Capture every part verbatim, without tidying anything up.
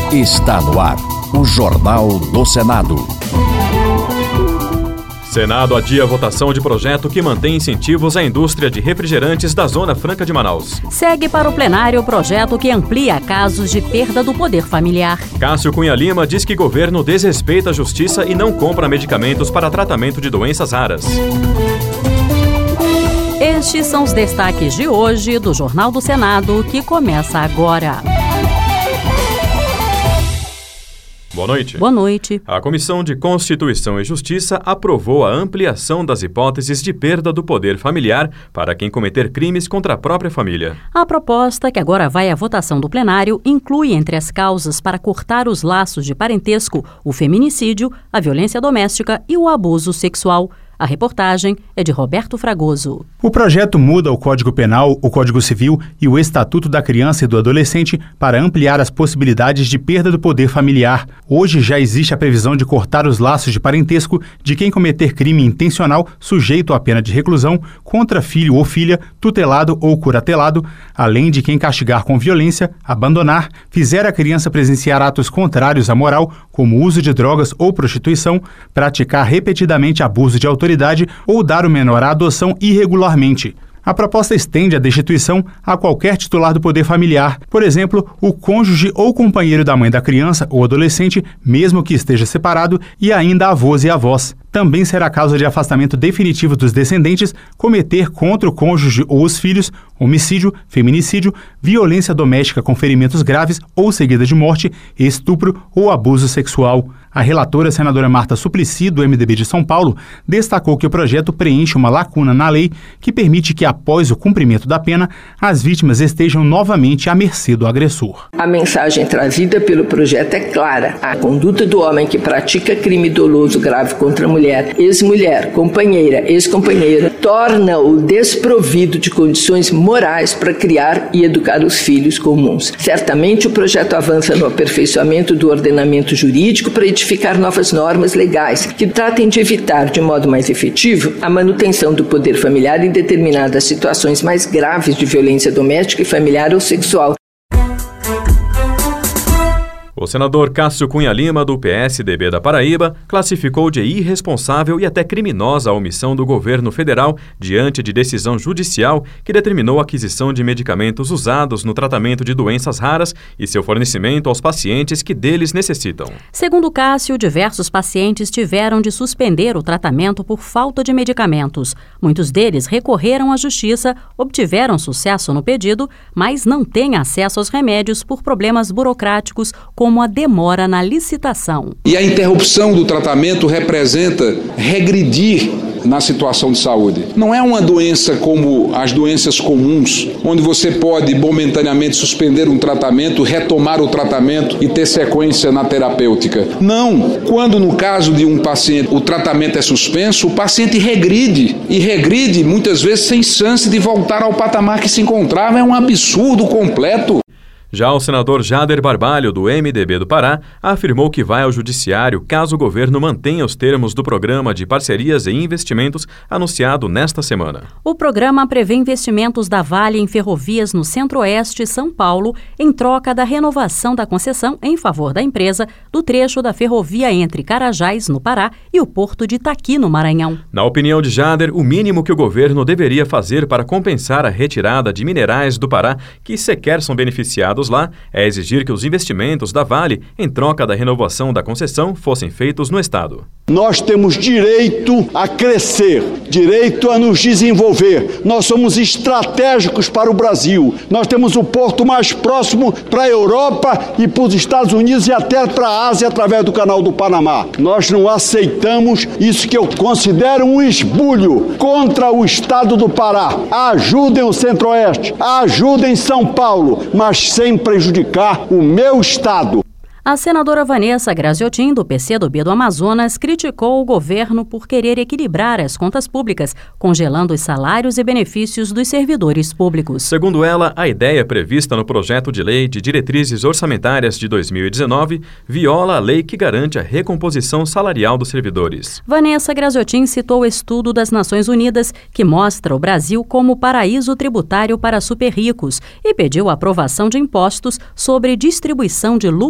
Está no ar o Jornal do Senado. Senado adia a votação de projeto que mantém incentivos à indústria de refrigerantes da Zona Franca de Manaus. Segue para o plenário o projeto que amplia casos de perda do poder familiar. Cássio Cunha Lima diz que governo desrespeita a justiça e não compra medicamentos para tratamento de doenças raras. Estes são os destaques de hoje do Jornal do Senado, que começa agora. Boa noite. Boa noite. A Comissão de Constituição e Justiça aprovou a ampliação das hipóteses de perda do poder familiar para quem cometer crimes contra a própria família. A proposta, que agora vai à votação do plenário, inclui entre as causas para cortar os laços de parentesco o feminicídio, a violência doméstica e o abuso sexual. A reportagem é de Roberto Fragoso. O projeto muda o Código Penal, o Código Civil e o Estatuto da Criança e do Adolescente para ampliar as possibilidades de perda do poder familiar. Hoje já existe a previsão de cortar os laços de parentesco de quem cometer crime intencional sujeito à pena de reclusão contra filho ou filha, tutelado ou curatelado, além de quem castigar com violência, abandonar, fizer a criança presenciar atos contrários à moral, como uso de drogas ou prostituição, praticar repetidamente abuso de autoridade ou dar o menor à adoção irregularmente. A proposta estende a destituição a qualquer titular do poder familiar, por exemplo, o cônjuge ou companheiro da mãe da criança ou adolescente, mesmo que esteja separado, e ainda avós e avós. Também será causa de afastamento definitivo dos descendentes cometer contra o cônjuge ou os filhos homicídio, feminicídio, violência doméstica com ferimentos graves ou seguida de morte, estupro ou abuso sexual. A relatora, senadora Marta Suplicy, do M D B de São Paulo, destacou que o projeto preenche uma lacuna na lei que permite que, após o cumprimento da pena, as vítimas estejam novamente à mercê do agressor. A mensagem trazida pelo projeto é clara. A conduta do homem que pratica crime doloso grave contra a mulher, ex-mulher, companheira, ex-companheira, torna-o desprovido de condições morais para criar e educar os filhos comuns. Certamente o projeto avança no aperfeiçoamento do ordenamento jurídico para edificar novas normas legais que tratem de evitar, de modo mais efetivo, a manutenção do poder familiar em determinadas situações mais graves de violência doméstica e familiar ou sexual. O senador Cássio Cunha Lima, do P S D B da Paraíba, classificou de irresponsável e até criminosa a omissão do governo federal diante de decisão judicial que determinou a aquisição de medicamentos usados no tratamento de doenças raras e seu fornecimento aos pacientes que deles necessitam. Segundo Cássio, diversos pacientes tiveram de suspender o tratamento por falta de medicamentos. Muitos deles recorreram à justiça, obtiveram sucesso no pedido, mas não têm acesso aos remédios por problemas burocráticos, como como a demora na licitação. E a interrupção do tratamento representa regredir na situação de saúde. Não é uma doença como as doenças comuns, onde você pode momentaneamente suspender um tratamento, retomar o tratamento e ter sequência na terapêutica. Não. Quando no caso de um paciente o tratamento é suspenso, o paciente regride. E regride muitas vezes sem chance de voltar ao patamar que se encontrava. É um absurdo completo. Já o senador Jader Barbalho, do M D B do Pará, afirmou que vai ao judiciário caso o governo mantenha os termos do programa de parcerias e investimentos anunciado nesta semana. O programa prevê investimentos da Vale em ferrovias no Centro-Oeste e São Paulo em troca da renovação da concessão em favor da empresa do trecho da ferrovia entre Carajás, no Pará, e o porto de Itaqui, no Maranhão. Na opinião de Jader, o mínimo que o governo deveria fazer para compensar a retirada de minerais do Pará, que sequer são beneficiados lá, é exigir que os investimentos da Vale, em troca da renovação da concessão, fossem feitos no Estado. Nós temos direito a crescer, direito a nos desenvolver. Nós somos estratégicos para o Brasil. Nós temos o porto mais próximo para a Europa e para os Estados Unidos e até para a Ásia através do Canal do Panamá. Nós não aceitamos isso que eu considero um esbulho contra o Estado do Pará. Ajudem o Centro-Oeste, ajudem São Paulo, mas sem prejudicar o meu Estado. A senadora Vanessa Graziotin, do P C do B do Amazonas, criticou o governo por querer equilibrar as contas públicas, congelando os salários e benefícios dos servidores públicos. Segundo ela, a ideia prevista no projeto de lei de diretrizes orçamentárias de dois mil e dezenove viola a lei que garante a recomposição salarial dos servidores. Vanessa Graziotin citou o estudo das Nações Unidas, que mostra o Brasil como paraíso tributário para super ricos, e pediu a aprovação de impostos sobre distribuição de lucros e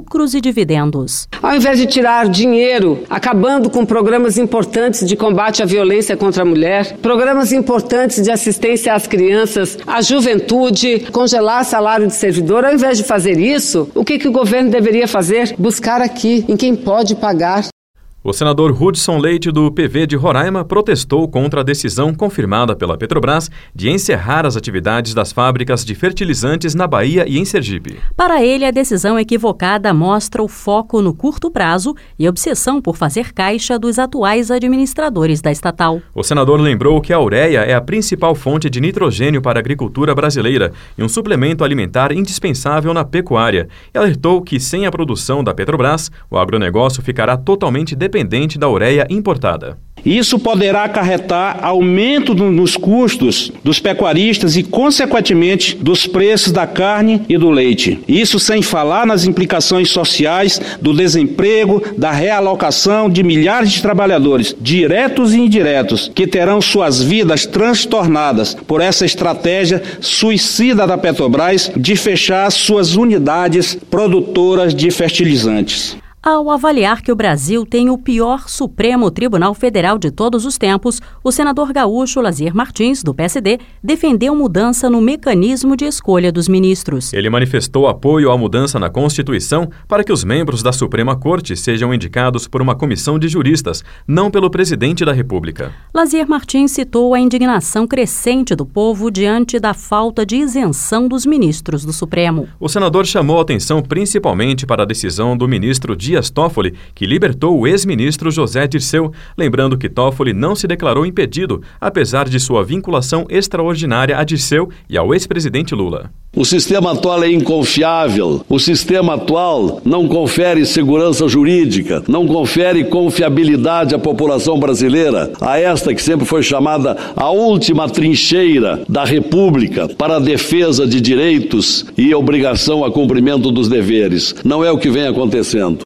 dividendos. Ao invés de tirar dinheiro, acabando com programas importantes de combate à violência contra a mulher, programas importantes de assistência às crianças, à juventude, congelar salário de servidor, ao invés de fazer isso, o que, que o governo deveria fazer? Buscar aqui em quem pode pagar. O senador Hudson Leite, do P V de Roraima, protestou contra a decisão confirmada pela Petrobras de encerrar as atividades das fábricas de fertilizantes na Bahia e em Sergipe. Para ele, a decisão equivocada mostra o foco no curto prazo e a obsessão por fazer caixa dos atuais administradores da estatal. O senador lembrou que a ureia é a principal fonte de nitrogênio para a agricultura brasileira e um suplemento alimentar indispensável na pecuária, e alertou que, sem a produção da Petrobras, o agronegócio ficará totalmente dependente dependente da ureia importada. Isso poderá acarretar aumento nos custos dos pecuaristas e, consequentemente, dos preços da carne e do leite. Isso sem falar nas implicações sociais do desemprego, da realocação de milhares de trabalhadores, diretos e indiretos, que terão suas vidas transtornadas por essa estratégia suicida da Petrobras de fechar suas unidades produtoras de fertilizantes. Ao avaliar que o Brasil tem o pior Supremo Tribunal Federal de todos os tempos, o senador gaúcho Lazier Martins, do P S D, defendeu mudança no mecanismo de escolha dos ministros. Ele manifestou apoio à mudança na Constituição para que os membros da Suprema Corte sejam indicados por uma comissão de juristas, não pelo presidente da República. Lazier Martins citou a indignação crescente do povo diante da falta de isenção dos ministros do Supremo. O senador chamou a atenção principalmente para a decisão do ministro Dias Toffoli, que libertou o ex-ministro José Dirceu, lembrando que Toffoli não se declarou impedido, apesar de sua vinculação extraordinária a Dirceu e ao ex-presidente Lula. O sistema atual é inconfiável. O sistema atual não confere segurança jurídica, não confere confiabilidade à população brasileira, a esta que sempre foi chamada a última trincheira da República para a defesa de direitos e obrigação a cumprimento dos deveres. Não é o que vem acontecendo.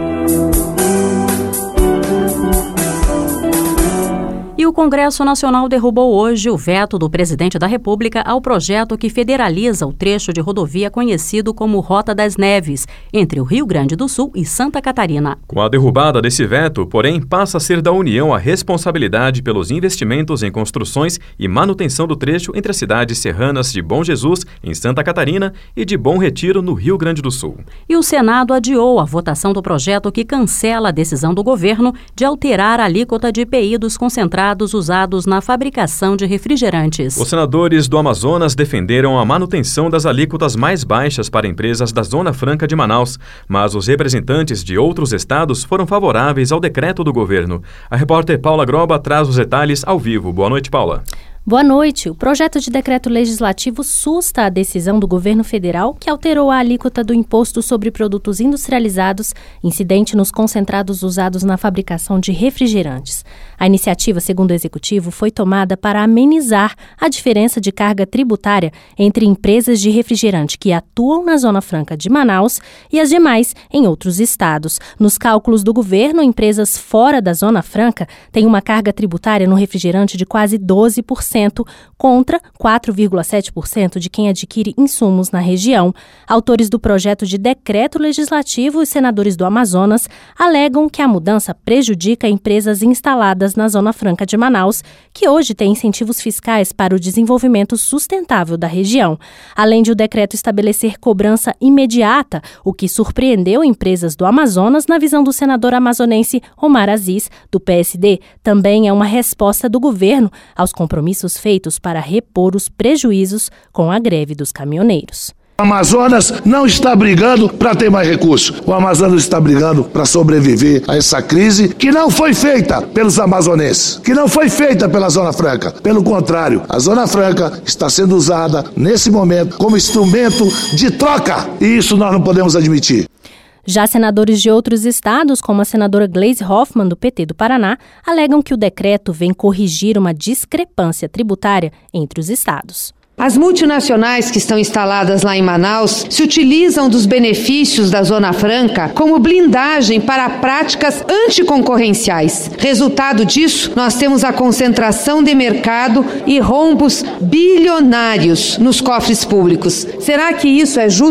E o Congresso Nacional derrubou hoje o veto do presidente da República ao projeto que federaliza o trecho de rodovia conhecido como Rota das Neves, entre o Rio Grande do Sul e Santa Catarina. Com a derrubada desse veto, porém, passa a ser da União a responsabilidade pelos investimentos em construções e manutenção do trecho entre as cidades serranas de Bom Jesus, em Santa Catarina, e de Bom Retiro, no Rio Grande do Sul. E o Senado adiou a votação do projeto que cancela a decisão do governo de alterar a alíquota de I P I dos concentrados usados na fabricação de refrigerantes. Os senadores do Amazonas defenderam a manutenção das alíquotas mais baixas para empresas da Zona Franca de Manaus, mas os representantes de outros estados foram favoráveis ao decreto do governo. A repórter Paula Groba traz os detalhes ao vivo. Boa noite, Paula. Boa noite. O projeto de decreto legislativo susta a decisão do governo federal que alterou a alíquota do imposto sobre produtos industrializados incidente nos concentrados usados na fabricação de refrigerantes. A iniciativa, segundo o executivo, foi tomada para amenizar a diferença de carga tributária entre empresas de refrigerante que atuam na Zona Franca de Manaus e as demais em outros estados. Nos cálculos do governo, empresas fora da Zona Franca têm uma carga tributária no refrigerante de quase doze por cento. Contra quatro vírgula sete por cento de quem adquire insumos na região. Autores do projeto de decreto legislativo e senadores do Amazonas alegam que a mudança prejudica empresas instaladas na Zona Franca de Manaus, que hoje têm incentivos fiscais para o desenvolvimento sustentável da região. Além de o decreto estabelecer cobrança imediata, o que surpreendeu empresas do Amazonas, na visão do senador amazonense Omar Aziz, do P S D, também é uma resposta do governo aos compromissos feitos para repor os prejuízos com a greve dos caminhoneiros. O Amazonas não está brigando para ter mais recursos. O Amazonas está brigando para sobreviver a essa crise que não foi feita pelos amazonenses, que não foi feita pela Zona Franca. Pelo contrário, a Zona Franca está sendo usada nesse momento como instrumento de troca e isso nós não podemos admitir. Já senadores de outros estados, como a senadora Gleisi Hoffmann, do P T do Paraná, alegam que o decreto vem corrigir uma discrepância tributária entre os estados. As multinacionais que estão instaladas lá em Manaus se utilizam dos benefícios da Zona Franca como blindagem para práticas anticoncorrenciais. Resultado disso, nós temos a concentração de mercado e rombos bilionários nos cofres públicos. Será que isso é justo?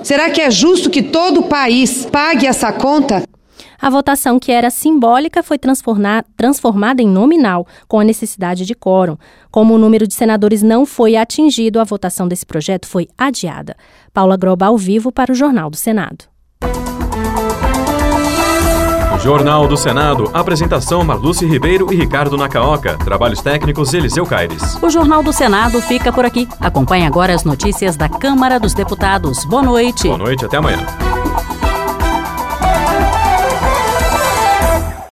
Será que é justo que todo o país pague essa conta? A votação, que era simbólica, foi transformada em nominal, com a necessidade de quórum. Como o número de senadores não foi atingido, a votação desse projeto foi adiada. Paula Groba, ao vivo, para o Jornal do Senado. Jornal do Senado, apresentação Marluce Ribeiro e Ricardo Nacaoca, trabalhos técnicos Eliseu Caires. O Jornal do Senado fica por aqui. Acompanhe agora as notícias da Câmara dos Deputados. Boa noite. Boa noite, até amanhã.